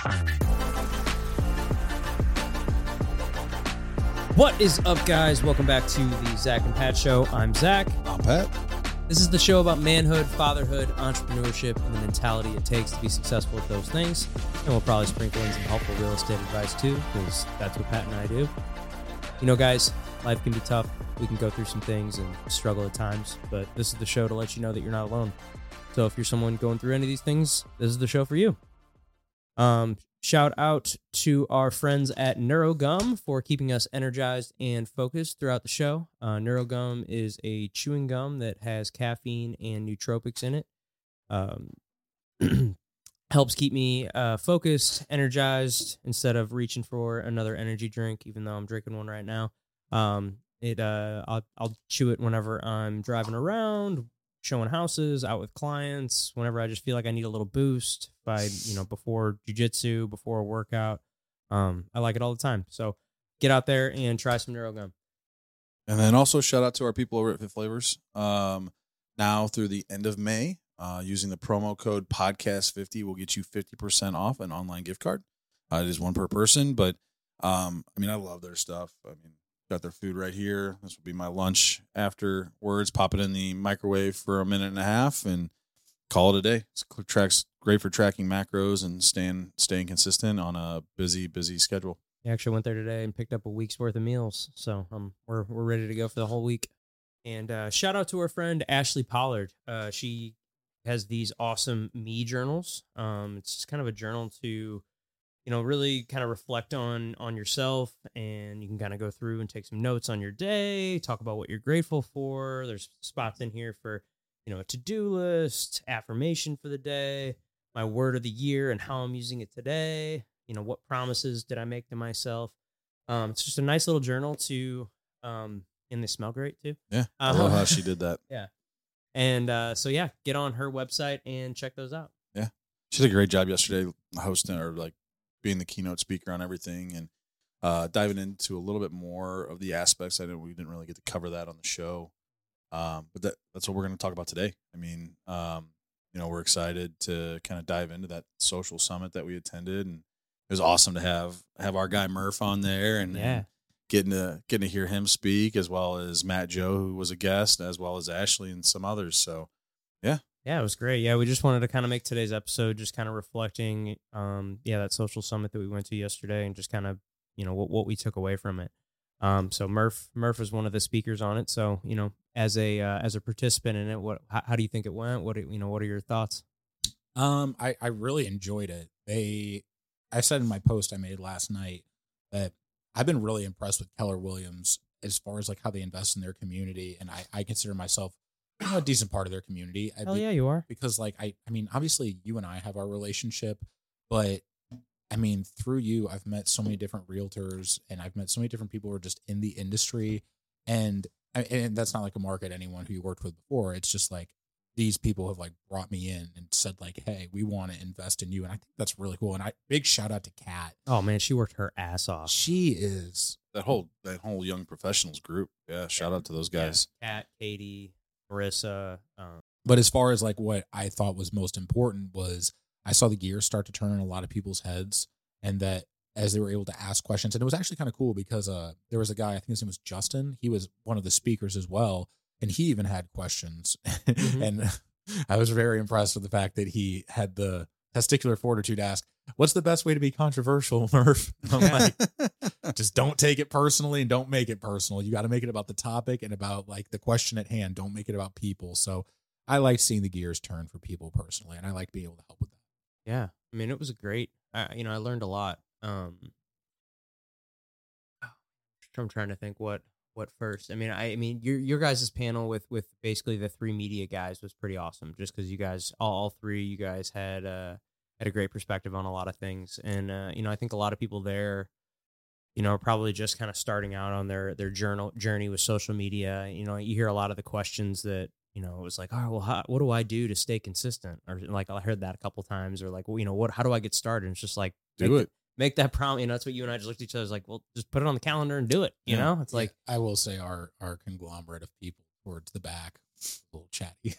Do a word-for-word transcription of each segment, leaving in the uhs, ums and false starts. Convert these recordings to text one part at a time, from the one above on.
What is up, guys? Welcome back to the Zach and Pat Show. I'm Zach. I'm Pat. This is the show about manhood, fatherhood, entrepreneurship, and the mentality it takes to be successful at those things. And we'll probably sprinkle in some helpful real estate advice too, because that's what Pat and I do. You know, guys, life can be tough. We can go through some things and struggle at times, but this is the show to let you know that you're not alone. So if you're someone going through any of these things, this is the show for you. Um, shout out to our friends at NeuroGum for keeping us energized and focused throughout the show. Uh, NeuroGum is a chewing gum that has caffeine and nootropics in it. Um, helps keep me uh, focused, energized, instead of reaching for another energy drink, even though I'm drinking one right now. Um, it uh, I'll, I'll chew it whenever I'm driving around, showing houses, out with clients, whenever I just feel like I need a little boost by, you know, before jiu-jitsu, before a workout. Um, I like it all the time. So get out there and try some NeuroGum. And then also shout out to our people over at Fifth Flavors. Um, now through the end of May, uh, using the promo code podcast fifty will get you fifty percent off an online gift card. Uh, it is one per person, but um, I mean, I love their stuff. I mean, got their food right here. This will be my lunch afterwards. Pop it in the microwave for a minute and a half and call it a day. It's tracks great for tracking macros and staying staying consistent on a busy busy schedule. I actually went there today and picked up a week's worth of meals, so um, we're we're ready to go for the whole week. And uh, shout out to our friend Ashley Pollard. Uh, she has these awesome me journals. Um, it's just kind of a journal to, you know, really kind of reflect on on yourself, and you can kind of go through and take some notes on your day, talk about what you're grateful for. There's spots in here for, you know, a to-do list, affirmation for the day, my word of the year and how I'm using it today. You know, what promises did I make to myself? Um, it's just a nice little journal to, um, and they smell great too. Yeah, I um, love how she did that. Yeah. And uh, so, yeah, get on her website and check those out. Yeah. She did a great job yesterday hosting or like being the keynote speaker on everything and uh, diving into a little bit more of the aspects. I know we didn't really get to cover that on the show. Um, but that, that's what we're going to talk about today. I mean, um, you know, we're excited to kind of dive into that social summit that we attended, and it was awesome to have, have our guy Murph on there and, yeah. and getting to, getting to hear him speak, as well as Matt Joe, who was a guest, as well as Ashley and some others. So yeah. Yeah, it was great. Yeah. We just wanted to kind of make today's episode just kind of reflecting, um, yeah, that social summit that we went to yesterday and just kind of, you know, what, what we took away from it. Um, so Murph, Murph was one of the speakers on it. So, you know, as a, uh, as a participant in it, what, how, how do you think it went? What, you know, what are your thoughts? Um, I, I really enjoyed it. They, I said in my post I made last night that I've been really impressed with Keller Williams as far as like how they invest in their community. And I, I consider myself, you know, a decent part of their community. Oh yeah, you are. Because like, I, I mean, obviously you and I have our relationship, but I mean, through you, I've met so many different realtors and I've met so many different people who are just in the industry. And, and that's not like a mark at anyone who you worked with before. It's just like these people have like brought me in and said like, hey, we want to invest in you. And I think that's really cool. And I big shout out to Kat. Oh man, she worked her ass off. She is that whole, that whole young professionals group. Yeah. Shout out to those guys. Yeah. Kat, Katie, Marissa. Um, but as far as like what I thought was most important was I saw the gears start to turn in a lot of people's heads, and that as they were able to ask questions, and it was actually kind of cool because uh, there was a guy, I think his name was Justin. He was one of the speakers as well. And he even had questions. Mm-hmm. And I was very impressed with the fact that he had the testicular fortitude to ask, what's the best way to be controversial, Murph? I'm like, just don't take it personally and don't make it personal. You got to make it about the topic and about like the question at hand. Don't make it about people. So I like seeing the gears turn for people personally, and I like being able to help with that. Yeah. I mean, it was great. I, you know, I learned a lot. Um, I'm trying to think what, what first. I mean, I, I mean, your your guys' panel with with basically the three media guys was pretty awesome. Just because you guys, all, all three, you guys had uh had a great perspective on a lot of things, and uh, you know, I think a lot of people there, you know, are probably just kind of starting out on their their journal journey with social media. You know, you hear a lot of the questions that, you know, it was like, oh, well, how, what do I do to stay consistent? Or like I heard that a couple times, or like, well, you know, what, how do I get started? And it's just like, do it. Make that promise. You know, that's what you and I just looked at each other. It's like, well, just put it on the calendar and do it. You yeah. know, it's like, I will say our, our conglomerate of people towards the back, a little chatty.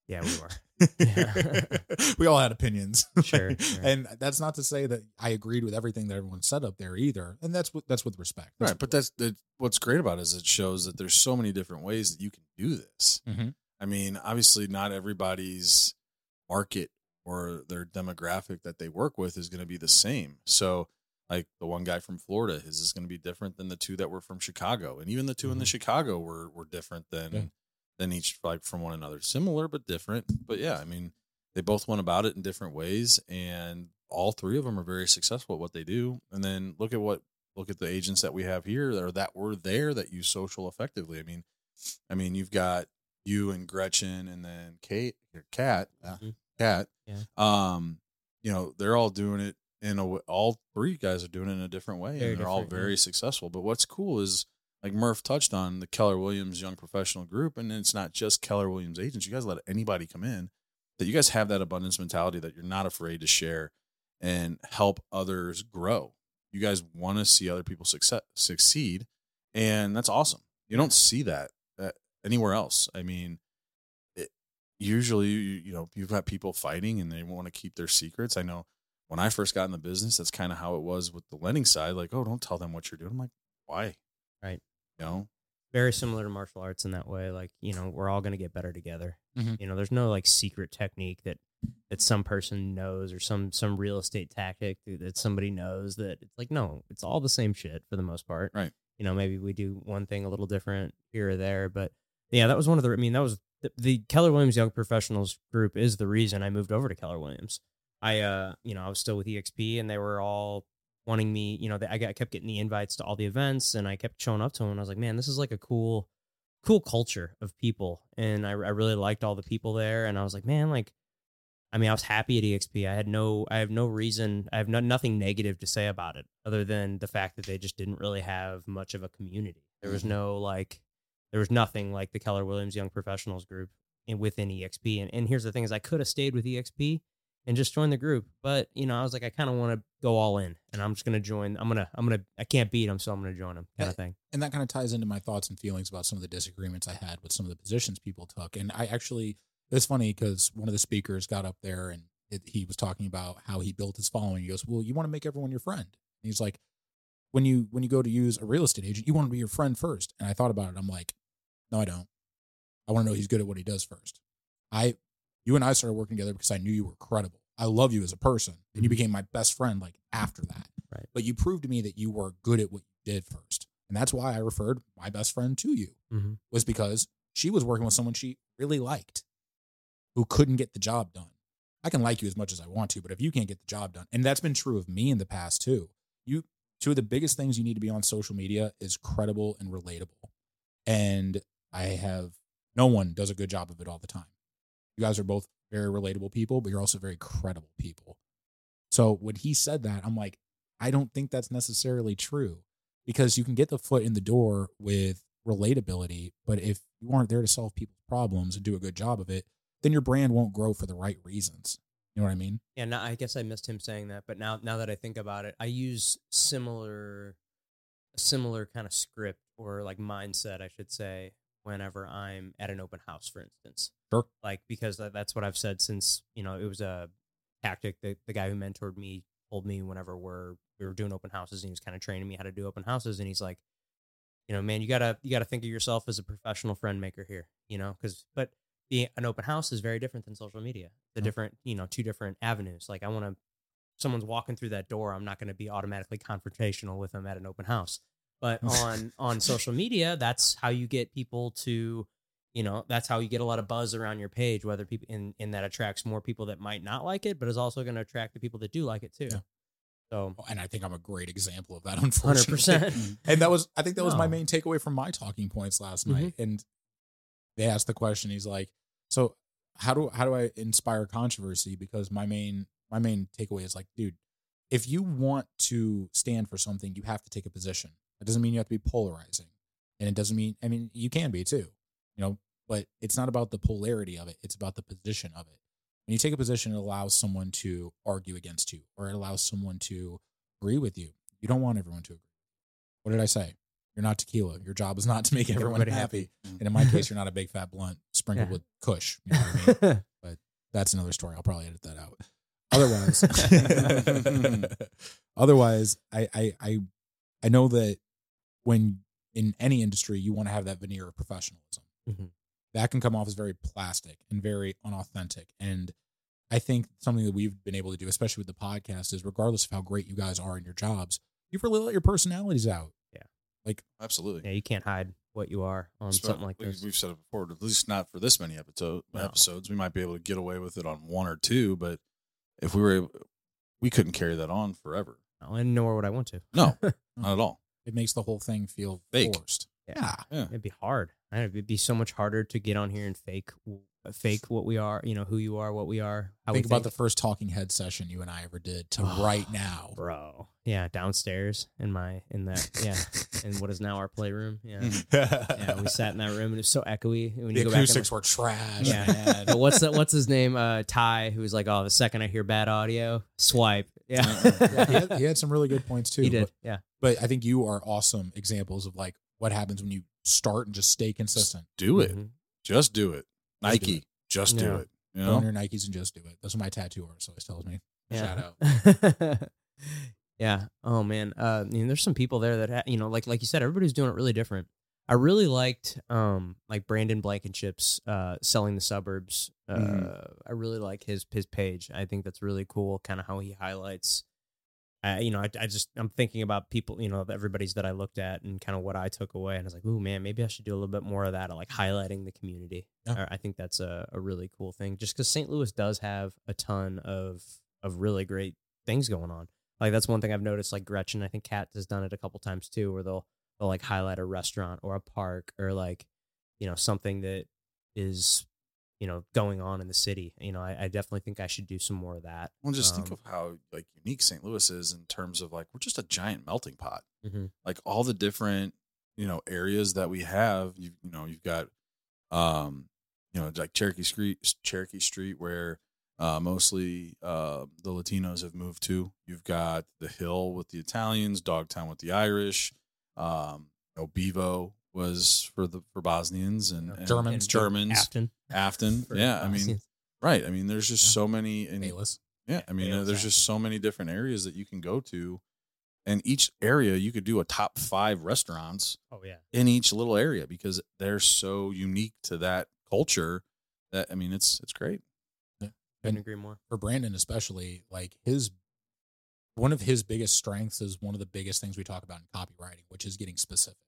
Yeah, we were. Yeah. We all had opinions. Sure, sure. And that's not to say that I agreed with everything that everyone said up there either. And that's what that's with respect. That's Right, but that's that. What's great about it is it shows that there's so many different ways that you can do this. Mm-hmm. I mean, obviously, not everybody's market or their demographic that they work with is going to be the same. So, like the one guy from Florida, his is going to be different than the two that were from Chicago, and even the two mm-hmm. in the Chicago were were different than yeah. than each like from one another. Similar but different. But yeah, I mean, they both went about it in different ways, and all three of them are very successful at what they do. And then look at what look at the agents that we have here that are that were there that use social effectively. I mean, I mean, you've got you and Gretchen, and then Kate, or Kat, mm-hmm. Kat. Yeah. Um, you know, they're all doing it in a. All three guys are doing it in a different way, Very and they're all very yeah. successful. But what's cool is, like Murph touched on, the Keller Williams Young Professional Group, and it's not just Keller Williams agents. You guys let anybody come in. That you guys have that abundance mentality that you're not afraid to share and help others grow. You guys want to see other people success, succeed, and that's awesome. You don't see that uh, anywhere else. I mean, it, usually, you, you know, you've got people fighting and they want to keep their secrets. I know when I first got in the business, that's kind of how it was with the lending side. Like, oh, don't tell them what you're doing. I'm like, why? Right. You know? Very similar to martial arts in that way. Like, you know, we're all going to get better together. Mm-hmm. You know, there's no like secret technique that, that some person knows or some, some real estate tactic that somebody knows that it's like, no, it's all the same shit for the most part. Right. You know, maybe we do one thing a little different here or there, but yeah, that was one of the, I mean, that was the, the Keller Williams Young Professionals Group is the reason I moved over to Keller Williams. I, uh, you know, I was still with E X P and they were all wanting me, you know, they, I, got, I kept getting the invites to all the events and I kept showing up to them and I was like, man, this is like a cool, cool culture of people. And I, I really liked all the people there. And I was like, man, like, I mean, I was happy at E X P. I had no, I have no reason, I have no, nothing negative to say about it other than the fact that they just didn't really have much of a community. There was no like, there was nothing like the Keller Williams Young Professionals Group in, within E X P. And, and here's the thing is I could have stayed with E X P and just join the group. But, you know, I was like, I kind of want to go all in and I'm just going to join. I'm going to, I'm going to, I can't beat them. So I'm going to join them kind of thing. And that kind of ties into my thoughts and feelings about some of the disagreements I had with some of the positions people took. And I actually, it's funny because one of the speakers got up there and it, he was talking about how he built his following. He goes, well, you want to make everyone your friend. And he's like, when you, when you go to use a real estate agent, you want to be your friend first. And I thought about it. I'm like, no, I don't. I want to know he's good at what he does first. I, you and I started working together because I knew you were credible. I love you as a person, and you became my best friend like after that. Right. But you proved to me that you were good at what you did first. And that's why I referred my best friend to you, mm-hmm. was because she was working with someone she really liked who couldn't get the job done. I can like you as much as I want to, but if you can't get the job done, and that's been true of me in the past too, you, two of the biggest things you need to be on social media is credible and relatable. And I have, no one does a good job of it all the time. You guys are both very relatable people, but you're also very credible people. So when he said that, I'm like, I don't think that's necessarily true because you can get the foot in the door with relatability, but if you aren't there to solve people's problems and do a good job of it, then your brand won't grow for the right reasons. You know what I mean? Yeah, no, I guess I missed him saying that, but now now that I think about it, I use similar, a similar kind of script or like mindset, I should say, whenever I'm at an open house, for instance. Sure. Like, because that's what I've said since, you know, it was a tactic that the guy who mentored me told me whenever we're, we were doing open houses and he was kind of training me how to do open houses. And he's like, you know, man, you gotta, you gotta think of yourself as a professional friend maker here, you know, cause, but the, an open house is very different than social media. The mm-hmm. different, you know, two different avenues. Like I want to, someone's walking through that door. I'm not going to be automatically confrontational with them at an open house. But on, on social media, that's how you get people to, you know, that's how you get a lot of buzz around your page, whether people in, in that attracts more people that might not like it, but is also going to attract the people that do like it too. Yeah. So, and I think I'm a great example of that, unfortunately. one hundred percent. And that was, I think that was No. my main takeaway from my talking points last Mhm. night. And they asked the question, he's like, so how do, how do I inspire controversy? Because my main, my main takeaway is like, dude, if you want to stand for something, you have to take a position. That doesn't mean you have to be polarizing. And it doesn't mean, I mean, you can be too, you know, but it's not about the polarity of it. It's about the position of it. When you take a position, it allows someone to argue against you, or it allows someone to agree with you. You don't want everyone to agree. What did I say? You're not tequila. Your job is not to make everyone Everybody happy. happy. And in my case, you're not a big fat blunt sprinkled Yeah. with Kush. You know what I mean? But that's another story. I'll probably edit that out. Otherwise, otherwise, I, I I I know that when in any industry you want to have that veneer of professionalism, Mhm. that can come off as very plastic and very unauthentic. And I think something that we've been able to do, especially with the podcast, is regardless of how great you guys are in your jobs, you've really let your personalities out. Absolutely. Yeah, you can't hide what you are on Spe- something like we- this. We've said it before, at least not for this many episode, No. episodes. We might be able to get away with it on one or two, but if we were able, we couldn't carry that on forever. No, and nor would I want to. No, not at all. It makes the whole thing feel Fake. forced. Yeah. Yeah. It'd be hard. I- It'd be so much harder to get on here and fake, fake what we are. You know who you are, what we are. How Think we about think. the first talking head session you and I ever did to Oh, right now. bro. Yeah, downstairs in my in that yeah, in what is now our playroom. Yeah, yeah, yeah. We sat in that room and it was so echoey. When the you go back and- acoustics were trash. Yeah. Man. But what's the, what's his name? Uh, Ty, who was like, oh, the second I hear bad audio, swipe. Yeah, Yeah, he, had, he had some really good points too. he did. But, Yeah, but I think you are awesome examples of like what happens when you start and just stay consistent. Do it. Mhm. Just do it. Just do Nike. it. Just do Yeah. it. You Put on know? your Nikes and just do it. That's what my tattoo artist always tells me. Yeah. Shout out. Yeah. Oh man. Uh, you know, there's some people there that ha- you know, like like you said, everybody's doing it really different. I really liked um like Brandon Blankenship's uh selling the suburbs. Uh, Mhm. I really like his his page. I think that's really cool. Kind of how he highlights. Uh, you know, I, I just I'm thinking about people. You know, everybody's that I looked at and kind of what I took away, and I was like, ooh man, maybe I should do a little bit more of that. Like highlighting the community. Yeah. I think that's a, a really cool thing. Just because Saint Louis does have a ton of of really great things going on. Like that's one thing I've noticed. Like Gretchen, I think Kat has done it a couple times too, where they'll they'll like highlight a restaurant or a park or like you know something that is you know going on in the city. You know, I, I definitely think I should do some more of that. Well, just think Um, of how like unique Saint Louis is in terms of like we're just a giant melting pot. Mhm. Like all the different you know areas that we have. You you know you've got um you know like Cherokee Street, Cherokee Street where uh, mostly uh, the Latinos have moved to. You've got the Hill with the Italians, Dogtown with the Irish. Um, you know, Bevo was for the for Bosnians and, and Germans. and Germans. Afton. Afton, for yeah. I mean, Bosnians. right. I mean, there's just Yeah. so many. And Bayless. yeah, I mean, Yeah, uh, there's just exactly. so many different areas that you can go to, and each area you could do a top five restaurants Oh yeah. in each little area because they're so unique to that culture. That I mean, it's it's great. Couldn't agree more. For Brandon especially, like his one of his biggest strengths is one of the biggest things we talk about in copywriting, which is getting specific.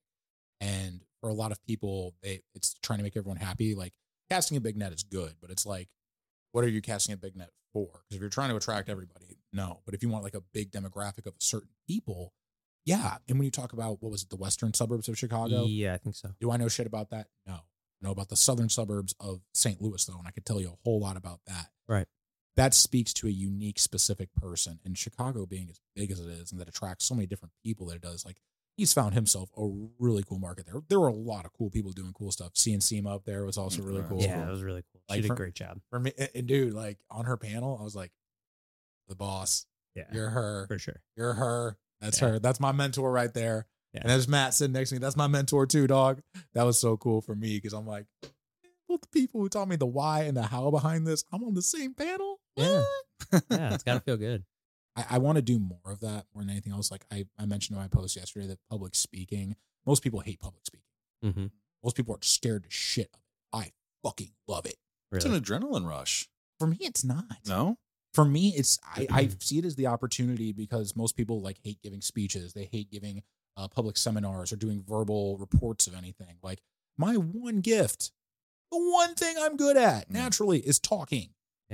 And for a lot of people, they it's trying to make everyone happy. Like casting a big net is good, but it's like, what are you casting a big net for? Because if you're trying to attract everybody, no. But if you want like a big demographic of certain people, yeah. And when you talk about what was it, the western suburbs of Chicago, Yeah, I think so. do I know shit about that? No. I know about the southern suburbs of Saint Louis, though, and I could tell you a whole lot about that. Right. That speaks to a unique, specific person. And Chicago being as big as it is and that attracts so many different people that it does, like, he's found himself a really cool market there. There were a lot of cool people doing cool stuff. Seeing Seema up there was also really cool. Yeah, that was really cool. She Like did for- a great job. For me, and dude, like, on her panel, I was like, the boss. Yeah, You're her. for sure. You're her. That's Yeah. her. That's my mentor right there. Yeah. And there's Matt sitting next to me. That's my mentor too, dog. That was so cool for me because I'm like, well, the people who taught me the why and the how behind this, I'm on the same panel. Yeah. What? Yeah, it's got to feel good. I, I want to do more of that more than anything else. Like I, I mentioned in my post yesterday that public speaking, most people hate public speaking. Mm-hmm. Most people are scared to shit of it. I fucking love it. It's Really. an adrenaline rush. For me, it's not. No, For me, it's I, I see it as the opportunity because most people like hate giving speeches. They hate giving uh, public seminars or doing verbal reports of anything. Like my one gift, the one thing I'm good at Mm. naturally is talking.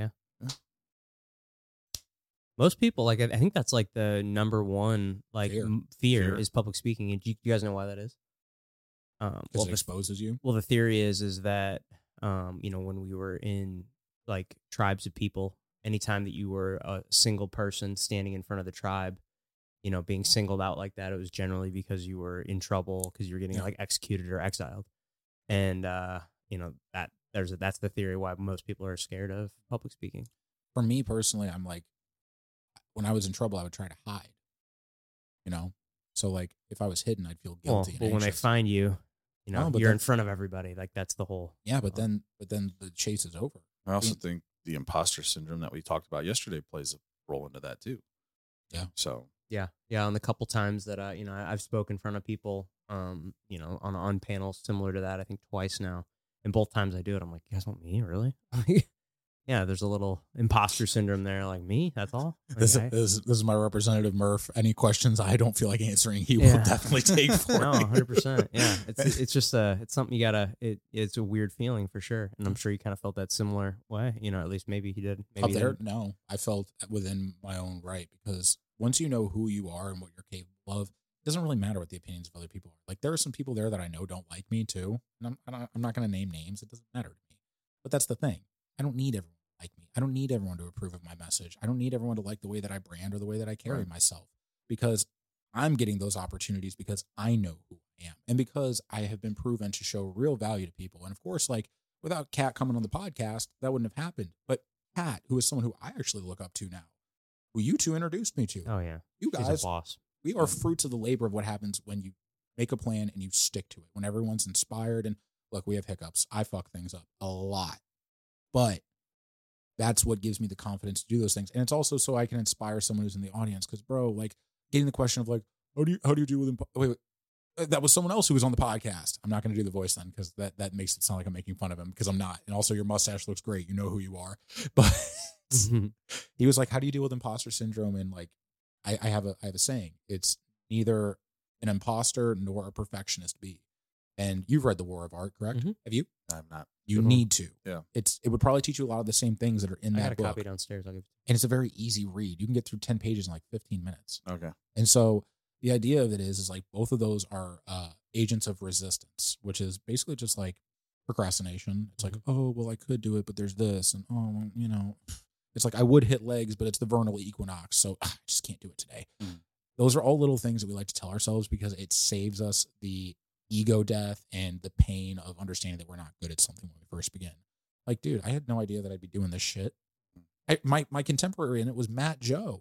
Most people like. I I think that's like the number one like Fear. m- fear, Fear. is public speaking. And you, you guys know why that is? Um, Because well, it the, exposes you. well, the theory is is that um, you know, when we were in like tribes of people, anytime that you were a single person standing in front of the tribe, you know, being singled out like that, it was generally because you were in trouble because you were getting Yeah. like executed or exiled, and uh, you know that there's a, that's the theory why most people are scared of public speaking. For me personally, I'm like, when I was in trouble, I would try to hide. You know, So like if I was hidden, I'd feel Well, guilty. well and when they anxious. find you, you know, No, but you're that- in front of everybody. Like that's the whole. yeah, but then but then the chase is over. I also mean- think the imposter syndrome that we talked about yesterday plays a role into that too. Yeah. So Yeah, yeah. On the couple times that I, you know, I- I've spoken in front of people, um, you know, on on panels similar to that, I think twice now, and both times I do it, I'm like, you guys want me, really? Yeah, there's a little imposter syndrome there. Like me, that's all. Like, This, I- this, this is my representative Murph. Any questions I don't feel like answering, he Yeah. will definitely take for no, me. one hundred percent. Yeah, it's it's just a it's something you gotta. It it's a weird feeling for sure, and I'm sure you kind of felt that similar way. You know, at least maybe he did. Maybe Up he there, didn't. no, I felt within my own right because once you know who you are and what you're capable of, it doesn't really matter what the opinions of other people are. Like there are some people there that I know don't like me too, and I'm I'm not, I'm not going to name names. It doesn't matter to me. But that's the thing. I don't need everyone to like me. I don't need everyone to approve of my message. I don't need everyone to like the way that I brand or the way that I carry Right. myself because I'm getting those opportunities because I know who I am and because I have been proven to show real value to people. And of course, like without Kat coming on the podcast, that wouldn't have happened. But Kat, who is someone who I actually look up to now, who you two introduced me to, Oh yeah, you he's guys, a boss. we are fruits of the labor of what happens when you make a plan and you stick to it. When everyone's inspired and look, we have hiccups. I fuck things up a lot, but that's what gives me the confidence to do those things. And it's also so I can inspire someone who's in the audience. Cause bro, like getting the question of like, how do you, how do you deal with, impo- wait, wait, that was someone else who was on the podcast. I'm not going to do the voice then. Cause that, that makes it sound like I'm making fun of him because I'm not. And also your mustache looks great. You know who you are, but he was like, how do you deal with imposter syndrome? And like, I, I have a, I have a saying, it's neither an imposter nor a perfectionist be. And you've read The War of Art, correct? Mhm. Have you? I'm not. You Good one. need to. Yeah. It's, it would probably teach you a lot of the same things that are in I got that a book. copy downstairs. I'll give. And it's a very easy read. You can get through ten pages in like fifteen minutes. Okay. And so the idea of it is, is like both of those are uh, agents of resistance, which is basically just like procrastination. It's like, oh, well, I could do it, but there's this. And, oh, well, you know, it's like I would hit legs, but it's the vernal equinox. So ah, I just can't do it today. Mm. Those are all little things that we like to tell ourselves because it saves us the ego death and the pain of understanding that we're not good at something when we first begin. Like, dude, I had no idea that I'd be doing this shit. I, my, my contemporary in it was Matt Joe.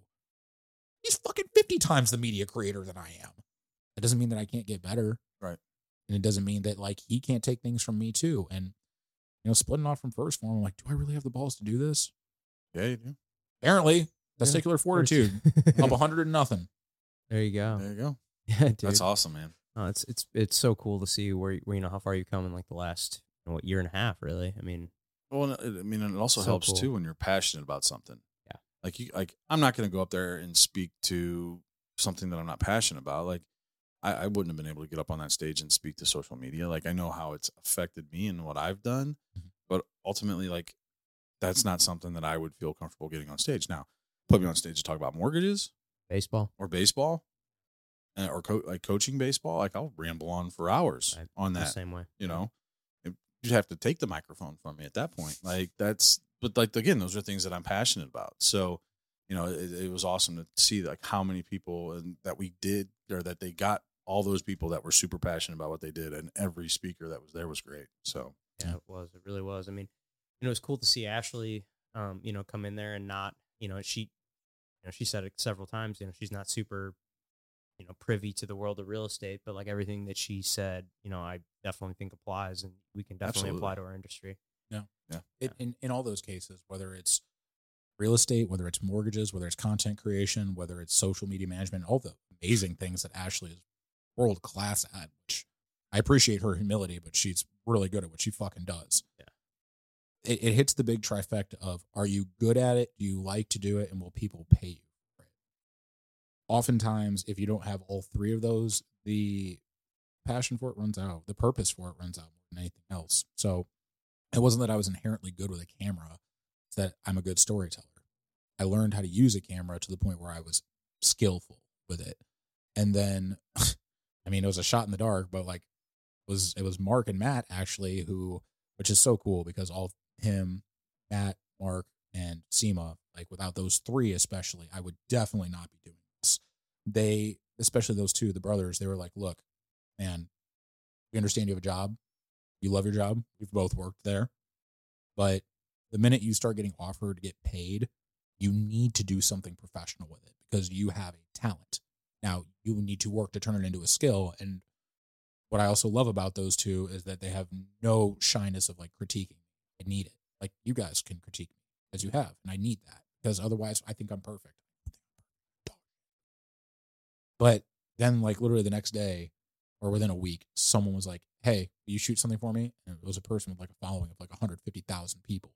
He's fucking fifty times the media creator than I am. That doesn't mean that I can't get better. Right. And it doesn't mean that like he can't take things from me too. And, you know, splitting off from First Form, I'm like, do I really have the balls to do this? Yeah, you do. Apparently, testicular fortitude, up a hundred and nothing. There you go. There you go. Yeah, dude. That's awesome, man. No, it's it's it's so cool to see where, where you know how far you've come in like the last you know, what year and a half, really. I mean, Well, I mean, it also So helps cool. too when you're passionate about something. Yeah. Like you, like I'm not going to go up there and speak to something that I'm not passionate about. Like I, I wouldn't have been able to get up on that stage and speak to social media. Like I know how it's affected me and what I've done, Mhm. but ultimately, like that's not something that I would feel comfortable getting on stage. Now, put me on stage to talk about mortgages baseball. or baseball, uh, or co- like coaching baseball. Like I'll ramble on for hours Right. on The that. same way. You know, you'd have to take the microphone from me at that point. Like that's, but like again, those are things that I'm passionate about. So, you know, it, it was awesome to see like how many people and that we did or that they got all those people that were super passionate about what they did, and every speaker that was there was great. So Yeah, it was. It really was. I mean, you know, it was cool to see Ashley, um, you know, come in there and not, you know, she, you know, she said it several times. You know, she's not super, you know, privy to the world of real estate, but like everything that she said, you know, I definitely think applies, and we can definitely Absolutely. apply to our industry. It, in, in all those cases, whether it's real estate, whether it's mortgages, whether it's content creation, whether it's social media management, all the amazing things that Ashley is world class at, which I appreciate her humility, but she's really good at what she fucking does. Yeah. It, it hits the big trifecta of, are you good at it? Do you like to do it? And will people pay you for it? Oftentimes, if you don't have all three of those, the passion for it runs out. The purpose for it runs out more than anything else. So it wasn't that I was inherently good with a camera. It's that I'm a good storyteller. I learned how to use a camera to the point where I was skillful with it. And then, I mean, it was a shot in the dark, but like it was, it was Mark and Matt actually who, which is so cool because all him, Matt, Mark, and Seema, like without those three especially, I would definitely not be doing this. They, especially those two, the brothers, they were like, look, man, we understand you have a job. You love your job. We've both worked there. But the minute you start getting offered to get paid, you need to do something professional with it because you have a talent. Now, you need to work to turn it into a skill. And what I also love about those two is that they have no shyness of like critiquing. I need it. Like you guys can critique me as you have, and I need that because otherwise I think I'm perfect. But then like literally the next day or within a week, someone was like, hey, will you shoot something for me? And it was a person with like a following of like one hundred fifty thousand people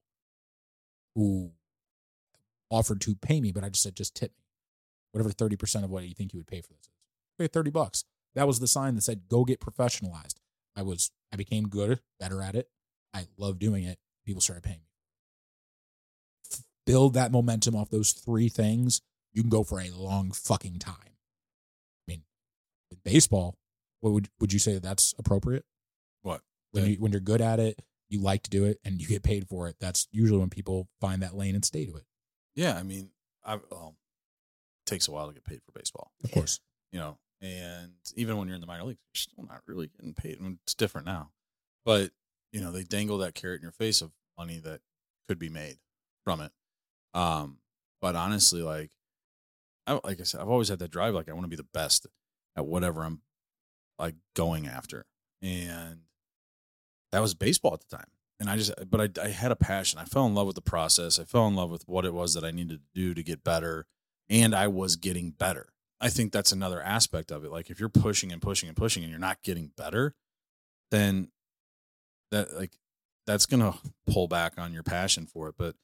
who offered to pay me, but I just said, just tip me. Whatever thirty percent of what you think you would pay for this is. Pay thirty bucks. That was the sign that said, go get professionalized. I was, I became good, better at it. I love doing it. People started paying me. Build that momentum off those three things. You can go for a long fucking time. I mean, with baseball, what would, would you say that that's appropriate? What? When, you, when you're good at it, you like to do it, and you get paid for it. That's usually when people find that lane and stay to it. Yeah, I mean, I well, it takes a while to get paid for baseball. Of course. You know, and even when you're in the minor leagues, you're still not really getting paid. I mean, it's different now. But, you know, they dangle that carrot in your face of money that could be made from it. Um, but honestly, like, I, like I said, I've always had that drive. Like, I want to be the best at whatever I'm, like, going after. And that was baseball at the time. And I just, but I, I had a passion. I fell in love with the process. I fell in love with what it was that I needed to do to get better. And I was getting better. I think that's another aspect of it. Like if you're pushing and pushing and pushing and you're not getting better, then that like that's going to pull back on your passion for it. But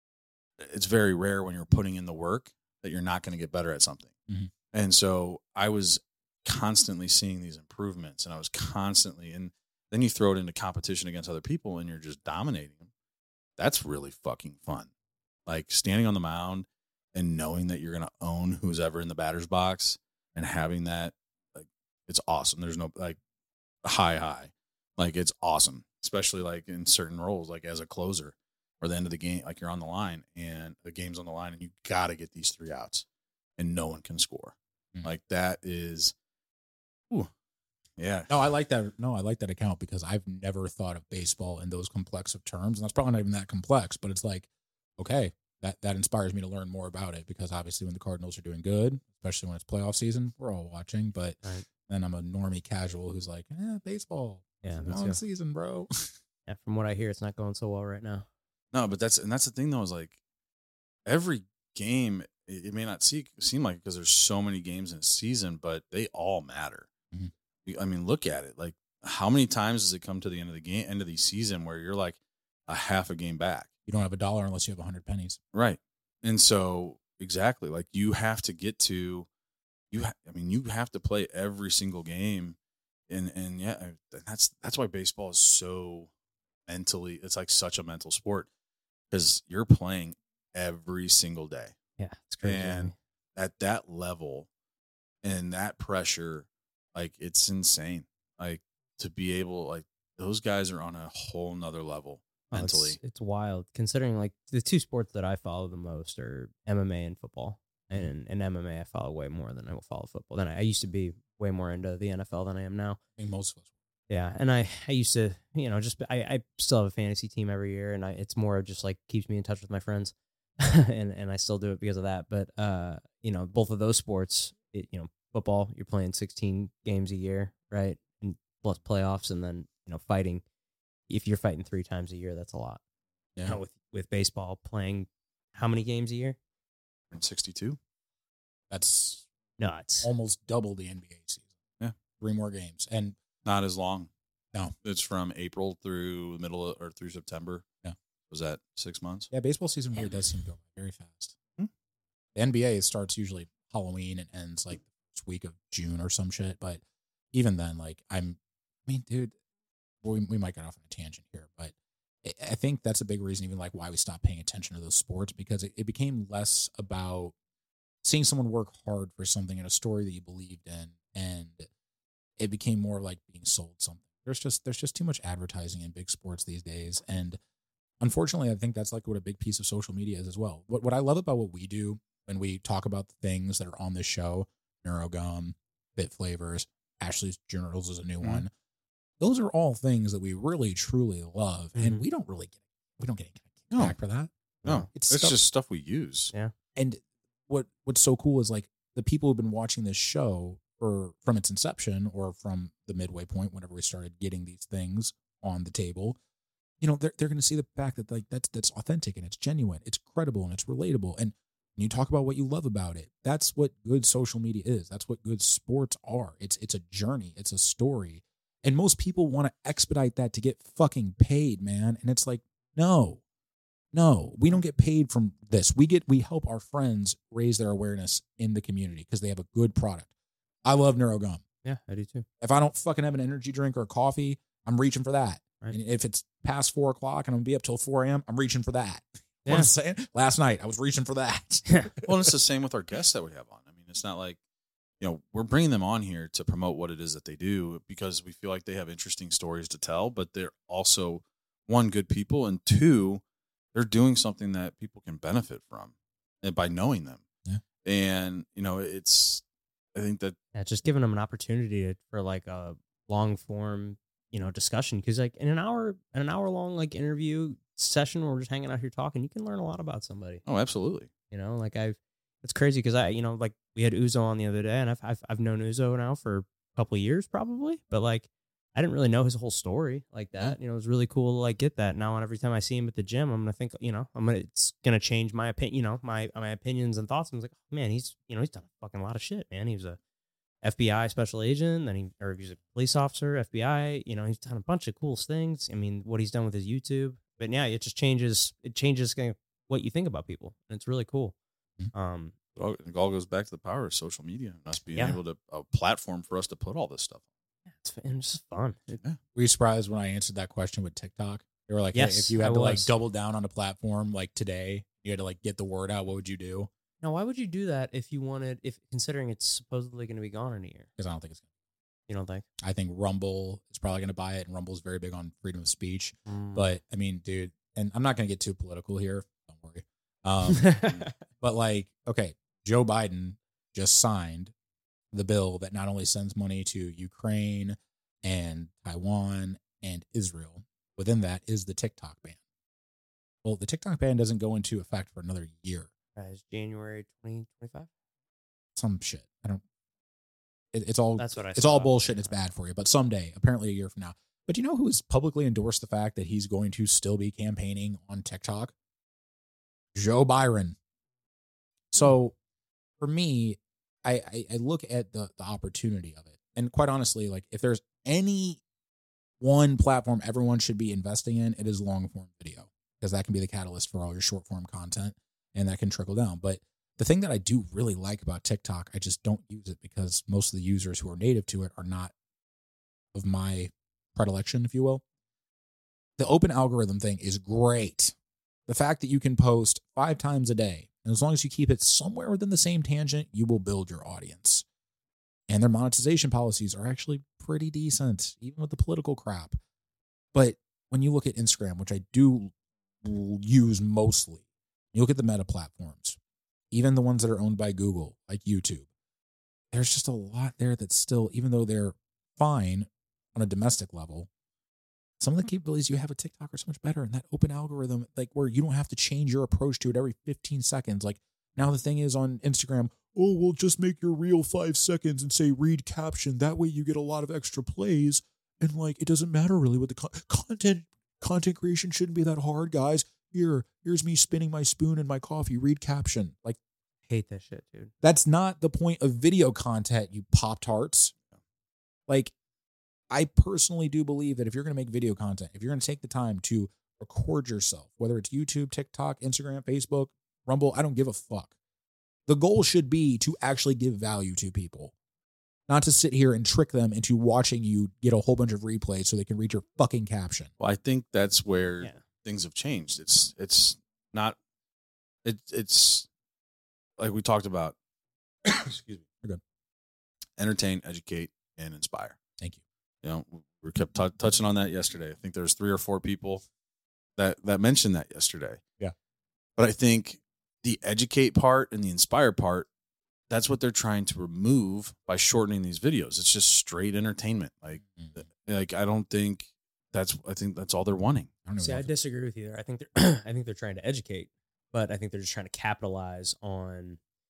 it's very rare when you're putting in the work that you're not going to get better at something. Mm-hmm. And so I was constantly seeing these improvements, and I was constantly, and then you throw it into competition against other people and you're just dominating them. That's really fucking fun. Like standing on the mound and knowing that you're going to own who's ever in the batter's box and having that, like, it's awesome. There's no, like, high, high. Like, it's awesome, especially, like, in certain roles, like as a closer or the end of the game, like, you're on the line and the game's on the line and you got to get these three outs and no one can score. Mm-hmm. Like, that is, ooh, yeah. No, I like that. No, I like that account because I've never thought of baseball in those complex of terms. And that's probably not even that complex, but it's like, okay, that, that inspires me to learn more about it because obviously when the Cardinals are doing good, especially when it's playoff season, we're all watching. But right. then I'm a normie casual who's like, eh, baseball. Yeah, it's a long season, bro. Yeah, from what I hear, it's not going so well right now. No, but that's, and that's the thing though, is like every game, it, it may not see, seem like it because there's so many games in a season, but they all matter. Mm-hmm. I mean, look at it. Like, how many times does it come to the end of the game, end of the season where you're like a half a game back? You don't have a dollar unless you have a hundred pennies. Right. And so exactly, like you have to get to, you, ha- I mean, you have to play every single game. And, and yeah, that's, that's why baseball is so mentally, it's like such a mental sport because you're playing every single day. Yeah. It's crazy. And at that level and that pressure, like it's insane. Like to be able, like those guys are on a whole nother level. Oh, mentally. It's, it's wild considering like the two sports that I follow the most are M M A and football. And in M M A, I follow way more than I will follow football. Then I, I used to be way more into the N F L than I am now. I think most of us. Yeah, and I, I used to, you know, just I, I still have a fantasy team every year, and I it's more of just like keeps me in touch with my friends, and and I still do it because of that. But uh, you know, both of those sports, it, you know, football, you're playing sixteen games a year, right, and plus playoffs, and then you know, fighting. If you're fighting three times a year, that's a lot. Yeah. You know, with with baseball, playing how many games a year? sixty-two. That's nuts. Almost double the N B A season. Yeah, three more games, and not as long. No, it's from April through the middle of, or through September. Yeah, was that six months? Yeah, baseball season really does seem to go by very fast. Hmm? The N B A starts usually Halloween and ends like the first week of June or some shit. But even then, like I'm, I mean, dude, we we might get off on a tangent here, but I think that's a big reason, even like why we stopped paying attention to those sports, because it, it became less about seeing someone work hard for something in a story that you believed in, and it became more like being sold something. There's just there's just too much advertising in big sports these days, and unfortunately, I think that's like what a big piece of social media is as well. What what I love about what we do when we talk about the things that are on this show, NeuroGum, Bit Flavors, Ashley's Journals is a new mm-hmm. one. Those are all things that we really truly love, mm-hmm. and we don't really get we don't get any kickback no. for that. No, it's it's stuff, just stuff we use. Yeah, and what what's so cool is like the people who've been watching this show for from its inception or from the midway point, whenever we started getting these things on the table, you know, they're, they're going to see the fact that like that's that's authentic and it's genuine, it's credible and it's relatable. And when you talk about what you love about it, that's what good social media is. That's what good sports are. It's it's a journey. It's a story. And most people want to expedite that to get fucking paid, man. And it's like, no, no, we don't get paid from this. We get we help our friends raise their awareness in the community because they have a good product. I love NeuroGum. Yeah, I do too. If I don't fucking have an energy drink or a coffee, I'm reaching for that. Right. And if it's past four o'clock and I'm gonna be up till four a.m., I'm reaching for that. You Yeah. know what I'm saying? Last night, I was reaching for that. Well, it's the same with our guests that we have on. I mean, it's not like, you know, we're bringing them on here to promote what it is that they do because we feel like they have interesting stories to tell, but they're also, one, good people, and two, they're doing something that people can benefit from and by knowing them. Yeah. And, you know, it's, I think that, Yeah, just giving them an opportunity to, for like a long form, you know, discussion. Because like in an hour, in an hour long like interview session where we're just hanging out here talking, you can learn a lot about somebody. oh, absolutely. You know, like I've, it's crazy because I, you know, like we had Uzo on the other day, and I've I've, I've known Uzo now for a couple of years probably, but like I didn't really know his whole story like that. You know, it was really cool to like get that. Now, every time I see him at the gym, I'm gonna think, you know, I'm gonna it's gonna change my opinion, you know, my my opinions and thoughts. I was like, oh, man, he's you know he's done a fucking lot of shit, man. He was a F B I special agent, then he or he was a police officer, F B I. You know, he's done a bunch of cool things. I mean, what he's done with his YouTube, but yeah, it just changes. It changes kind of what you think about people, and it's really cool. Mm-hmm. Um. It all, it all goes back to the power of social media and us being Yeah. able to, a platform for us to put all this stuff on. It's, it's just fun. It- Were you surprised when I answered that question with TikTok? They were like, hey, Yes, if you had I to like was. double down on a platform like today, you had to like get the word out, what would you do? Now, why would you do that if you wanted, if considering it's supposedly going to be gone in a year? Because I don't think it's You don't think? I think Rumble is probably going to buy it, and Rumble's very big on freedom of speech. Mm. But I mean, dude, and I'm not going to get too political here. Don't worry. Um, but like, okay, Joe Biden just signed the bill that not only sends money to Ukraine and Taiwan and Israel. Within that is the TikTok ban. Well, the TikTok ban doesn't go into effect for another year. Guys, January twenty twenty-five. Some shit. I don't. It, it's all. That's what I It's saw. all bullshit. And it's bad for you. But someday, apparently, a year from now. But you know who has publicly endorsed the fact that he's going to still be campaigning on TikTok? Joe Byron. So, for me, I, I, I look at the the opportunity of it, and quite honestly, like if there's any one platform everyone should be investing in, it is long form video, because that can be the catalyst for all your short form content, and that can trickle down. But the thing that I do really like about TikTok, I just don't use it because most of the users who are native to it are not of my predilection, if you will. The open algorithm thing is great. The fact that you can post five times a day, and as long as you keep it somewhere within the same tangent, you will build your audience. And their monetization policies are actually pretty decent, even with the political crap. But when you look at Instagram, which I do use mostly, you look at the meta platforms, even the ones that are owned by Google, like YouTube, there's just a lot there that's still, even though they're fine on a domestic level, some of the capabilities you have with TikTok are so much better. And that open algorithm, like where you don't have to change your approach to it every fifteen seconds. Like now the thing is on Instagram, oh, well, just make your reel five seconds and say read caption. That way you get a lot of extra plays. And like, it doesn't matter really what the con- content, content creation shouldn't be that hard, guys. Here, here's me spinning my spoon in my coffee, read caption. Like, Hate that shit, dude. that's not the point of video content, you Pop-Tarts. Like, I personally do believe that if you're going to make video content, if you're going to take the time to record yourself, whether it's YouTube, TikTok, Instagram, Facebook, Rumble, I don't give a fuck. The goal should be to actually give value to people, not to sit here and trick them into watching you get a whole bunch of replays so they can read your fucking caption. Well, I think that's where Yeah. things have changed. It's it's not it it's like we talked about. Excuse me. You're good. Entertain, educate, and inspire. Thank you. You know, we kept t- touching on that yesterday. I think there's three or four people that that mentioned that yesterday. Yeah. But I think the educate part and the inspire part, that's what they're trying to remove by shortening these videos. It's just straight entertainment. Like, Mm-hmm. like I don't think that's. I think that's all they're wanting. I don't See, know. I disagree with you there. I think they're, I think they're trying to educate, but I think they're just trying to capitalize on,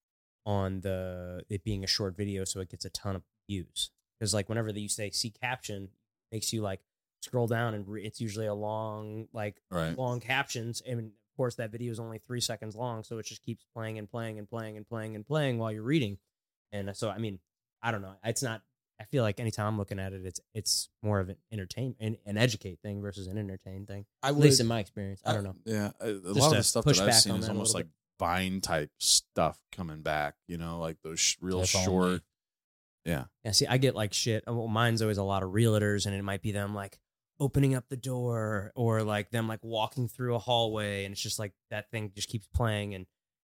on the it being a short video, so it gets a ton of views. Because like whenever you say see caption, makes you like scroll down and re- it's usually a long like Right. long captions, and of course that video is only three seconds long, so it just keeps playing and playing and playing and playing and playing while you're reading. And so I mean, I don't know. It's not. I feel like anytime I'm looking at it, it's it's more of an entertain an, an educate thing versus an entertain thing. I At would, least in my experience, I don't know. Yeah, a, a Just lot of to the stuff push that I've back seen on is that a almost little like Vine type stuff coming back. You know, like those sh- real That's short. only- Yeah. Yeah, see, I get like shit. Well, mine's always a lot of realtors, and it might be them like opening up the door or like them like walking through a hallway, and it's just like that thing just keeps playing and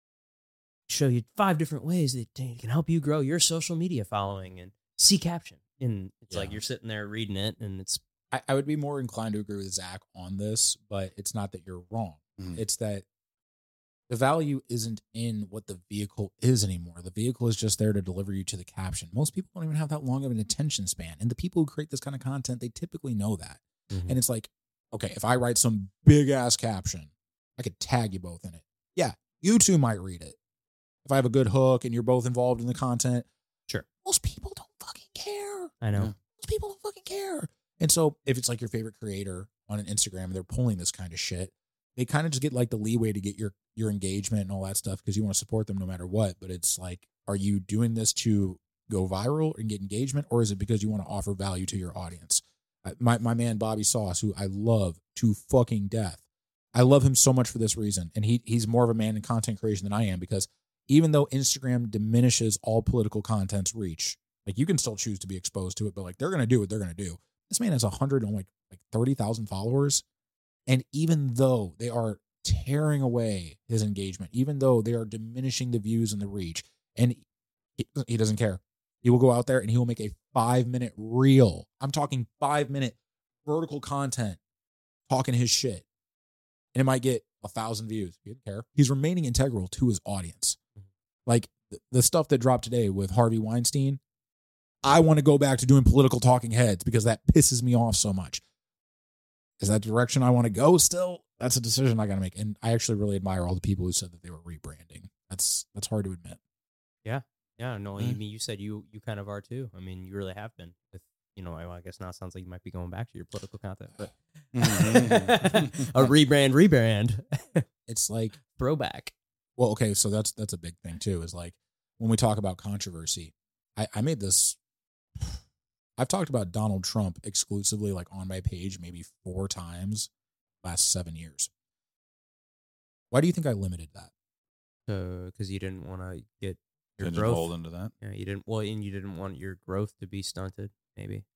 show you five different ways that can help you grow your social media following and see caption. And it's like Yeah. you're sitting there reading it, and it's I, I would be more inclined to agree with Zach on this, but it's not that you're wrong. Mhm. It's that the value isn't in what the vehicle is anymore. The vehicle is just there to deliver you to the caption. Most people don't even have that long of an attention span. And the people who create this kind of content, they typically know that. Mhm. And it's like, okay, if I write some big ass caption, I could tag you both in it. Yeah, you two might read it. If I have a good hook and you're both involved in the content, Sure. Most people don't fucking care. I know. Yeah. Most people don't fucking care. And so if it's like your favorite creator on an Instagram and they're pulling this kind of shit, they kind of just get like the leeway to get your your engagement and all that stuff because you want to support them no matter what. But it's like, are you doing this to go viral and get engagement, or is it because you want to offer value to your audience? Uh, My my man Bobby Sauce, who I love to fucking death, I love him so much for this reason, and he he's more of a man in content creation than I am, because even though Instagram diminishes all political content's reach, like you can still choose to be exposed to it, but like they're gonna do what they're gonna do. This man has a hundred and like like thirty thousand followers, and even though they are tearing away his engagement, even though they are diminishing the views and the reach, and he, he doesn't care. He will go out there and he will make a five minute reel. I'm talking five minute vertical content talking his shit. And it might get a thousand views. He didn't care. He's remaining integral to his audience. Like the, the stuff that dropped today with Harvey Weinstein, I want to go back to doing political talking heads because that pisses me off so much. Is that the direction I want to go still? That's a decision I got to make. And I actually really admire all the people who said that they were rebranding. That's that's hard to admit. Yeah, no, Yeah. I mean, you said you you kind of are too. I mean, you really have been with, you know, I, I guess now it sounds like you might be going back to your political content, but a rebrand, rebrand, It's like, throwback. well, okay, so that's that's a big thing too, is like when we talk about controversy, I, I made this, I've talked about Donald Trump exclusively like on my page maybe four times last seven years. Why do you think I limited that? Because you didn't want to get your Pigeonholed growth. into that. Yeah, you didn't. Well, and you didn't want your growth to be stunted. Maybe.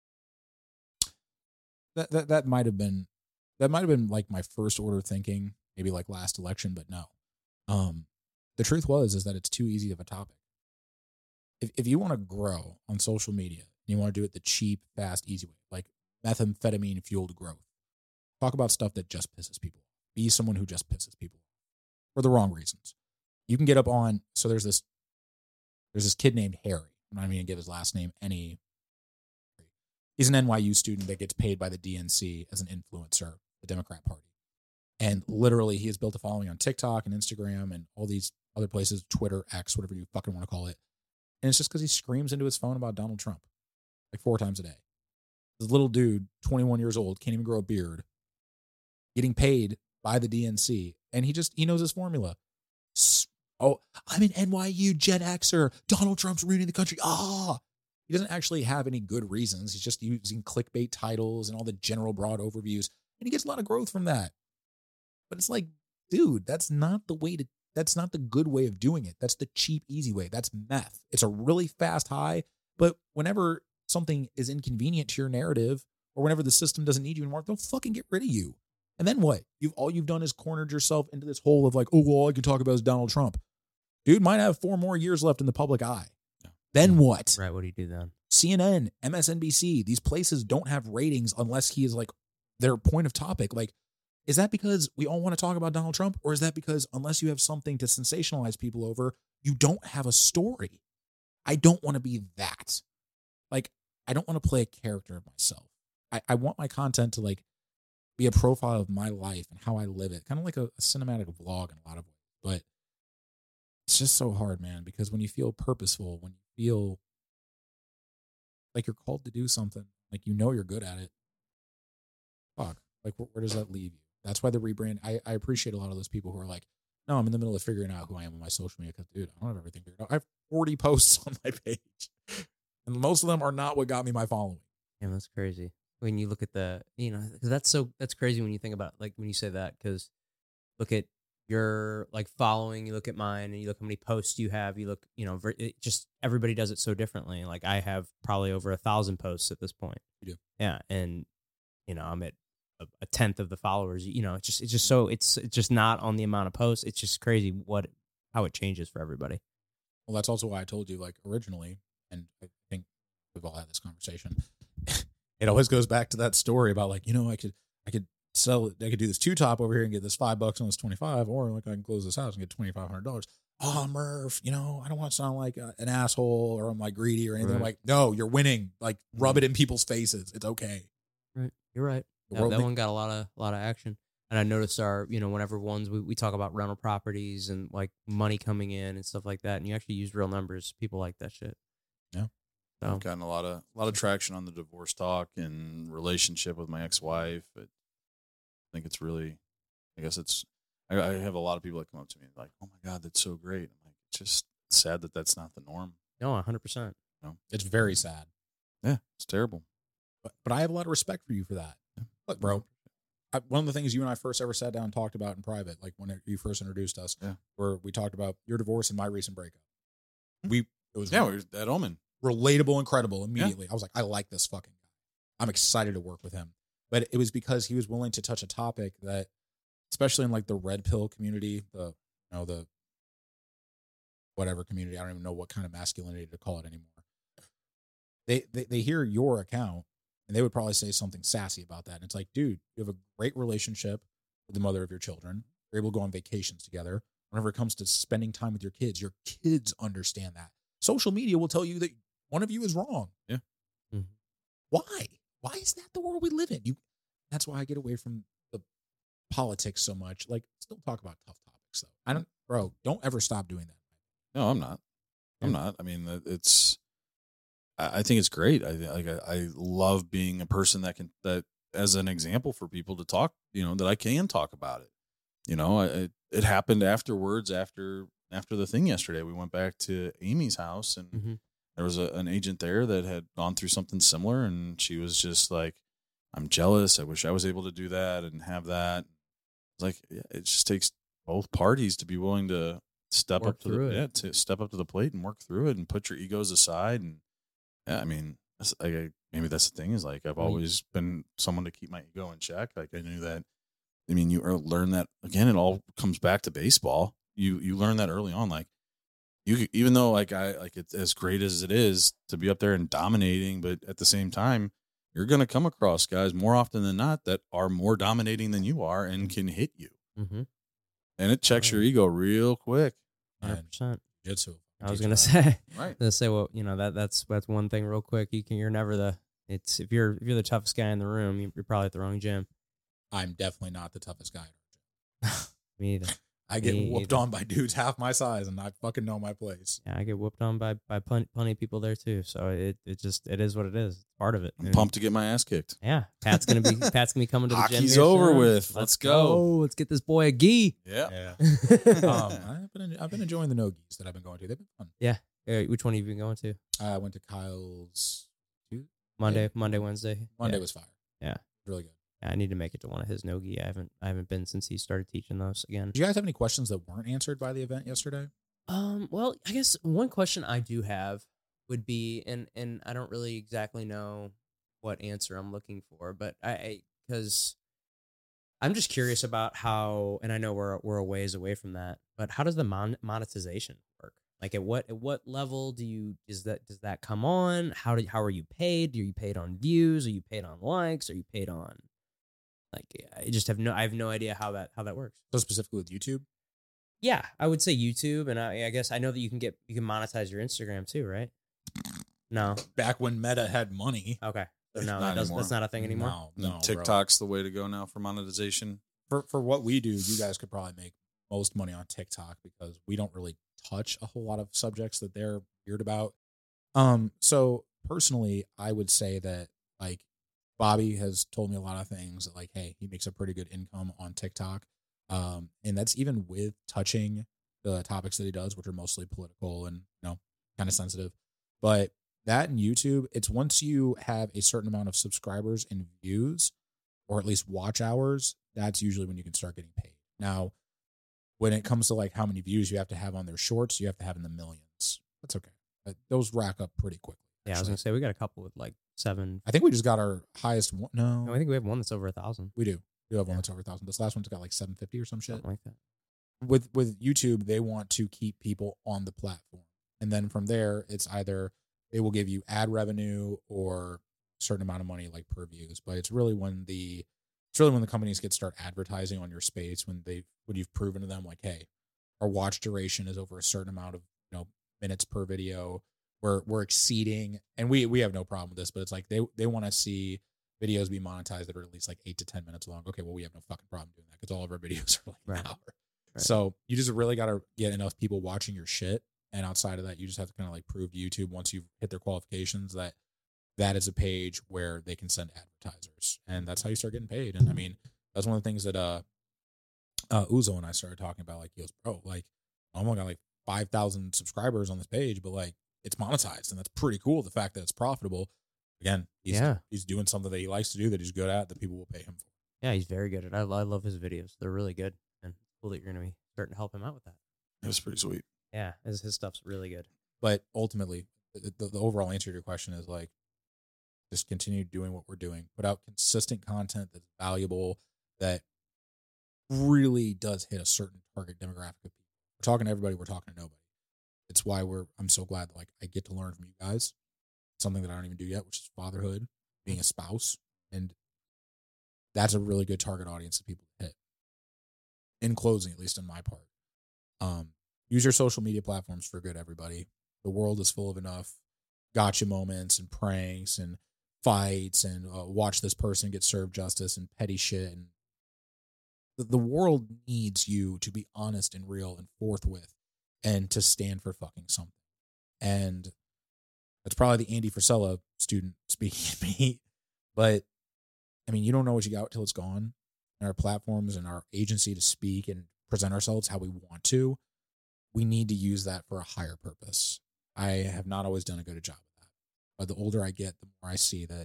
That that that might have been that might have been like my first order thinking, maybe like last election, but no. Um, the truth was is that it's too easy of a topic. If if you want to grow on social media and you want to do it the cheap, fast, easy way, like methamphetamine fueled growth, talk about stuff that just pisses people off. Be someone who just pisses people off for the wrong reasons. You can get up on, so there's this there's this kid named Harry. I'm not even gonna give his last name any. He's an N Y U student that gets paid by the D N C as an influencer, the Democrat Party. And literally, he has built a following on TikTok and Instagram and all these other places, Twitter, X, whatever you fucking want to call it. And it's just because he screams into his phone about Donald Trump like four times a day. This little dude, twenty-one years old, can't even grow a beard, getting paid by the D N C. And he just, he knows his formula. Oh, I'm an N Y U Gen Xer. Donald Trump's ruining the country. Ah. He doesn't actually have any good reasons. He's just using clickbait titles and all the general broad overviews. And he gets a lot of growth from that. But it's like, dude, that's not the way to, that's not the good way of doing it. That's the cheap, easy way. That's meth. It's a really fast high. But whenever something is inconvenient to your narrative, or whenever the system doesn't need you anymore, they'll fucking get rid of you. And then what? You've all you've done is cornered yourself into this hole of like, oh, well, all I can talk about is Donald Trump. Dude might have four more years left in the public eye. Yeah. Then what? Right. What do you do then? C N N, M S N B C, these places don't have ratings unless he is like their point of topic. Like, is that because we all want to talk about Donald Trump? Or is that because unless you have something to sensationalize people over, you don't have a story? I don't want to be that. Like, I don't want to play a character of myself. I, I want my content to like be a profile of my life and how I live it. Kind of like a, a cinematic vlog in a lot of ways. But just so hard, man, because when you feel purposeful, when you feel like you're called to do something, like you know you're good at it, fuck, like where, where does that leave you? That's why the rebrand, I, I appreciate a lot of those people who are like, no, I'm in the middle of figuring out who I am on my social media because, dude, I don't have everything figured out. I have forty posts on my page, and most of them are not what got me my following. Yeah, that's crazy. When you look at the, you know, 'cause that's so, that's crazy when you think about, like, when you say that, because look at your, like, following, you look at mine, and you look how many posts you have, you look, you know, ver- it just, everybody does it so differently. Like, I have probably over a thousand posts at this point. You do. Yeah, and, you know, I'm at a, a tenth of the followers. You know, it's just, it's just so, it's, it's just not on the amount of posts. It's just crazy what, how it changes for everybody. Well, that's also why I told you, like, originally, and I think we've all had this conversation. It always goes back to that story about, like, you know, I could, I could sell it. I could do this two top over here and get this five bucks on this twenty-five, or like I can close this house and get twenty-five hundred dollars. Oh, Murph, you know, I don't want to sound like a, an asshole or I'm like greedy or anything. Right. I'm like, no, you're winning. Like, rub it in people's faces. It's okay. Right. You're right. The Yeah, world that need- one got a lot of, a lot of action. And I noticed our, you know, whenever ones, we, we talk about rental properties and like money coming in and stuff like that. And you actually use real numbers. People like that shit. Yeah. So, I've gotten a lot of a lot of traction on the divorce talk and relationship with my ex-wife. But I think it's really, I guess it's, I, I have a lot of people that come up to me like, "Oh my God, that's so great." I'm like, it's just sad that that's not the norm. no, one hundred percent. It's very sad. Yeah, it's terrible. But, but I have a lot of respect for you for that. Look, bro, I, one of the things you and I first ever sat down and talked about in private, like when you first introduced us, Yeah. where we talked about your divorce and my recent breakup. We, it was Yeah, we're at Omen. relatable and credible immediately. I was like, I like this fucking guy. I'm excited to work with him. But it was because he was willing to touch a topic that, especially in like the red pill community, the, you know, the whatever community, I don't even know what kind of masculinity to call it anymore. They, they, they hear your account and they would probably say something sassy about that. And it's like, dude, you have a great relationship with the mother of your children. You're able to go on vacations together. Whenever it comes to spending time with your kids, your kids understand that. Social media will tell you that one of you is wrong. Yeah. Mhm. Why? Why is that the world we live in? You. That's why I get away from the politics so much. Like, still talk about tough topics, though. I don't, bro, don't ever stop doing that. No, I'm not. I'm Yeah. not. I mean, it's. I I think it's great. I like. I, I love being a person that can that as an example for people to talk. You know, that I can talk about it. You know, it it happened afterwards. After after the thing yesterday, we went back to Amy's house, and Mm-hmm. there was a, an agent there that had gone through something similar, and she was just like, "I'm jealous. I wish I was able to do that and have that." It's like, yeah, it just takes both parties to be willing to step Work up to through the it. yeah, to step up to the plate and work through it and put your egos aside. And yeah, I mean, that's, like, I, maybe that's the thing is like I've Well, you- always been someone to keep my ego in check. Like I knew that. I mean, you ear- learn that again. It all comes back to baseball. You you learn that early on. Like you, even though like I like it's as great as it is to be up there and dominating, but at the same time, you're going to come across guys more often than not that are more dominating than you are and can hit you. Mm-hmm. And it checks your ego real quick. one hundred percent. Jiu-jitsu. I was Teach gonna that. say, Right. gonna say, well, you know that that's that's one thing real quick. You can, you're never the. It's if you're if you're the toughest guy in the room, you- you're probably at the wrong gym. I'm definitely not the toughest guy. Me either. I get Me whooped either. on by dudes half my size, and I fucking know my place. Yeah, I get whooped on by by plenty, plenty of people there too. So it it just it is what it is. It's part of it. I'm And, pumped to get my ass kicked. Yeah, Pat's gonna be Pat's gonna be coming to the gym. Hockey's here over soon. with. Let's go. Let's get this boy a gi. Yeah. Yeah. um, I've been I've been enjoying the no-gis that I've been going to. They've been fun. Yeah, which one have you been going to? I went to Kyle's two Monday, Yeah. Monday, Wednesday. Monday Yeah. was fire. Yeah. Really good. Yeah, I need to make it to one of his no gi. I haven't I haven't been since he started teaching those again. Did you guys have any questions that weren't answered by the event yesterday? Um, well, I guess one question I do have would be, and and I don't really exactly know what answer I'm looking for, but I because I'm just curious about how, and I know we're we're a ways away from that, but how does the mon- monetization work? Like at what at what level do you is that does that come on? How do how are you paid? Are you paid on views? Are you paid on likes? Are you paid on like I just have no I have no idea how that how that works. So specifically with YouTube? Yeah, I would say YouTube, and I, I guess I know that you can get you can monetize your Instagram too, right? No, Back when Meta had money. okay, so no, Not that does, anymore. that's not a thing anymore. No, No, no, bro. TikTok's the way to go now for monetization. For for what we do, you guys could probably make most money on TikTok because we don't really touch a whole lot of subjects that they're weird about. Um, so personally, I would say that like Bobby has told me a lot of things that like, hey, he makes a pretty good income on TikTok. Um, and that's even with touching the topics that he does, which are mostly political and, you know, kind of sensitive. But that and YouTube, it's once you have a certain amount of subscribers and views, or at least watch hours, that's usually when you can start getting paid. Now, when it comes to like how many views you have to have on their shorts, you have to have in the millions. That's okay. But those rack up pretty quickly. Yeah, I was actually. gonna say we got a couple with like seven. I think we just got our highest one. No, No, I think we have one that's over a thousand. we do. We do have one Yeah. that's over a thousand. This last one's got like seven fifty or some shit. Something like that. With with YouTube, they want to keep people on the platform, and then from there, it's either they will give you ad revenue or a certain amount of money like per views. But it's really when the it's really when the companies get start advertising on your space when they when you've proven to them like, hey, our watch duration is over a certain amount of you know minutes per video. We're we're exceeding, and we we have no problem with this, but it's like they they want to see videos be monetized that are at least like eight to ten minutes long. Okay, well we have no fucking problem doing that because all of our videos are like Right. an hour. Right. So you just really got to get enough people watching your shit, and outside of that, you just have to kind of like prove to YouTube once you've hit their qualifications that that is a page where they can send advertisers, and that's how you start getting paid. And I mean, that's one of the things that uh, uh Uzo and I started talking about. Like, he goes, bro, like I'm only got like five thousand subscribers on this page, but like it's monetized, and that's pretty cool. The fact that it's profitable. Again, he's Yeah. he's doing something that he likes to do that he's good at that people will pay him for. Yeah, he's very good at it. I, I love his videos. They're really good. And it's cool that you're going to be starting to help him out with that. That's pretty sweet. Yeah, his, his stuff's really good. But ultimately, the, the, the overall answer to your question is like, just continue doing what we're doing. Put out consistent content that's valuable, that really does hit a certain target demographic of people. We're talking to everybody. We're talking to nobody. It's why we're. I'm so glad that like I get to learn from you guys. Something that I don't even do yet, which is fatherhood, being a spouse, and that's a really good target audience that people hit. In closing, at least on my part, um, use your social media platforms for good, everybody. The world is full of enough gotcha moments and pranks and fights and uh, watch this person get served justice and petty shit. And the, the world needs you to be honest and real and forthwith and to stand for fucking something. And that's probably the Andy Frisella student speaking at me. But, I mean, you don't know what you got till it's gone. And our platforms and our agency to speak and present ourselves how we want to, we need to use that for a higher purpose. I have not always done a good job of that. But the older I get, the more I see that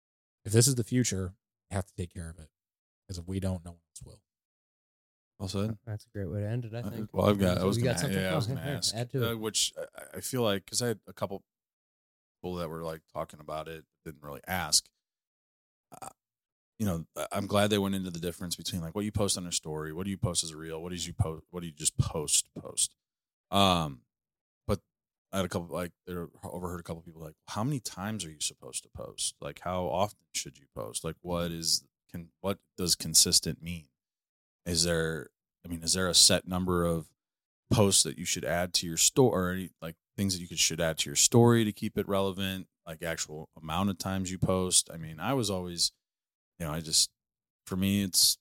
if this is the future, we have to take care of it. Because if we don't, no one else will. Well said. That's a great way to end it, I Uh, think. Well, I've got. I So was you going got to. something? Yeah, I was Oh, going to here, ask. add to uh, it. which I, I feel like because I had a couple people that were like talking about it, didn't really ask. Uh, you know, I- I'm glad they went into the difference between like what you post on a story, what do you post as a reel, what did you post, what do you just post post. Um, but I had a couple like they overheard a couple people like, how many times are you supposed to post? Like, how often should you post? Like, what is can what does consistent mean? Is there, I mean, is there a set number of posts that you should add to your story, or any, like things that you could should add to your story to keep it relevant? Like actual amount of times you post. I mean, I was always, you know, I just for me it's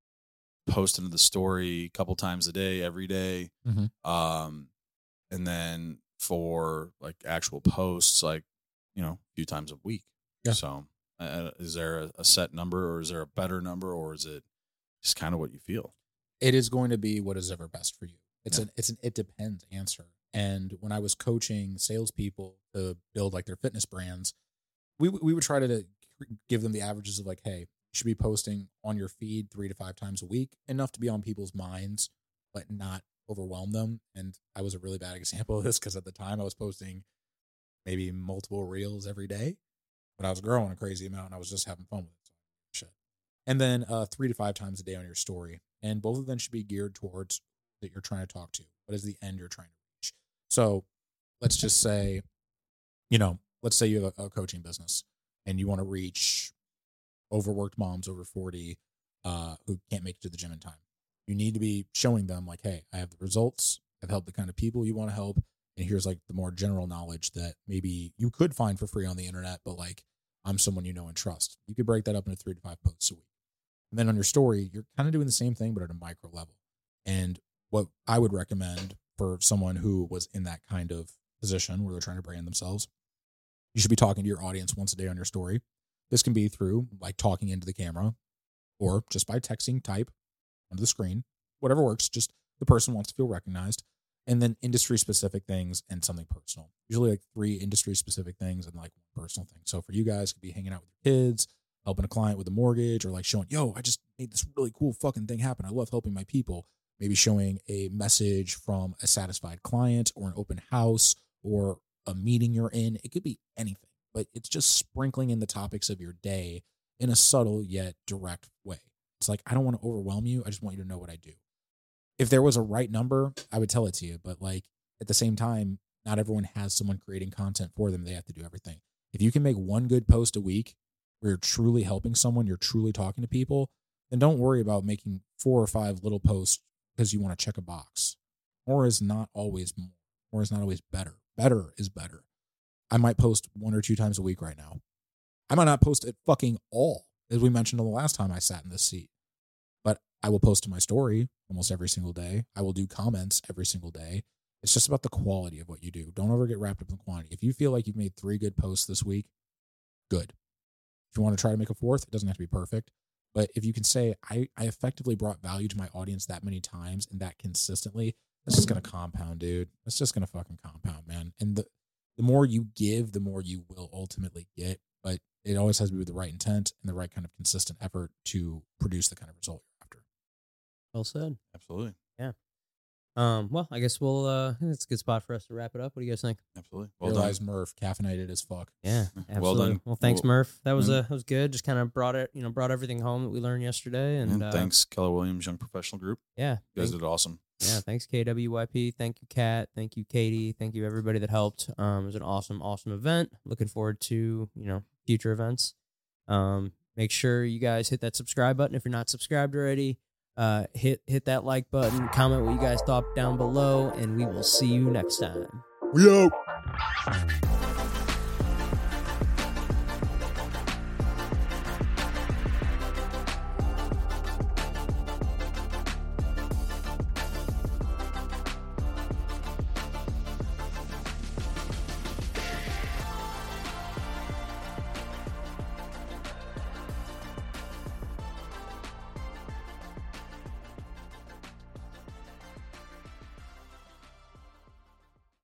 posting the story a couple times a day, every day. Mm-hmm. Um, and then for like actual posts, like you know, a few times a week. Yeah. So, uh, is there a, a set number, or is there a better number, or is it just kind of what you feel? It is going to be what is ever best for you. It's Yeah. an it's an it depends answer. And when I was coaching salespeople to build like their fitness brands, we we would try to give them the averages of like, hey, you should be posting on your feed three to five times a week, enough to be on people's minds, but not overwhelm them. And I was a really bad example of this because at the time I was posting maybe multiple reels every day, but I was growing a crazy amount and I was just having fun with it. So, shit. And then uh, three to five times a day on your story. And both of them should be geared towards that you're trying to talk to. What is the end you're trying to reach? So let's just say, you know, let's say you have a, a coaching business and you want to reach overworked moms over forty uh, who can't make it to the gym in time. You need to be showing them like, hey, I have the results. I've helped the kind of people you want to help. And here's like the more general knowledge that maybe you could find for free on the internet, but like I'm someone you know and trust. You could break that up into three to five posts a week. And then on your story, you're kind of doing the same thing, but at a micro level. And what I would recommend for someone who was in that kind of position where they're trying to brand themselves, you should be talking to your audience once a day on your story. This can be through like talking into the camera or just by texting type onto the screen, whatever works. Just the person wants to feel recognized. And then industry specific things and something personal, usually like three industry specific things and like one personal thing. So for you guys, it could be hanging out with your kids, helping a client with a mortgage, or like showing, yo, I just made this really cool fucking thing happen. I love helping my people. Maybe showing a message from a satisfied client or an open house or a meeting you're in. It could be anything, but it's just sprinkling in the topics of your day in a subtle yet direct way. It's like, I don't want to overwhelm you. I just want you to know what I do. If there was a right number, I would tell it to you. But like at the same time, not everyone has someone creating content for them. They have to do everything. If you can make one good post a week where you're truly helping someone, you're truly talking to people, then don't worry about making four or five little posts because you want to check a box. More is not always more. More is not always better. Better is better. I might post one or two times a week right now. I might not post it fucking all, as we mentioned the last time I sat in this seat. But I will post to my story almost every single day. I will do comments every single day. It's just about the quality of what you do. Don't ever get wrapped up in quantity. If you feel like you've made three good posts this week, good. If you want to try to make a fourth, it doesn't have to be perfect. But if you can say, I, I effectively brought value to my audience that many times and that consistently, that's just going to compound, dude. It's just going to fucking compound, man. And the, the more you give, the more you will ultimately get. But it always has to be with the right intent and the right kind of consistent effort to produce the kind of result you're after. Well said. Absolutely. Yeah. Um, well, I guess we'll, uh, it's a good spot for us to wrap it up. What do you guys think? Absolutely. Well Realize done. Murph, caffeinated as fuck. Yeah, absolutely. Well done. Well, thanks, Well, Murph. That was, yeah. uh, that was good. Just kind of brought it, you know, brought everything home that we learned yesterday. And, And uh, thanks, Keller Williams Young Professional Group. Yeah. You guys thank- did awesome. Yeah, thanks K W Y P. Thank you, Kat. Thank you, Katie. Thank you, everybody that helped. Um, it was an awesome, awesome event. Looking forward to, you know, future events. Um, make sure you guys hit that subscribe button if you're not subscribed already. Uh, hit hit that like button. Comment what you guys thought down below, and we will see you next time. We out.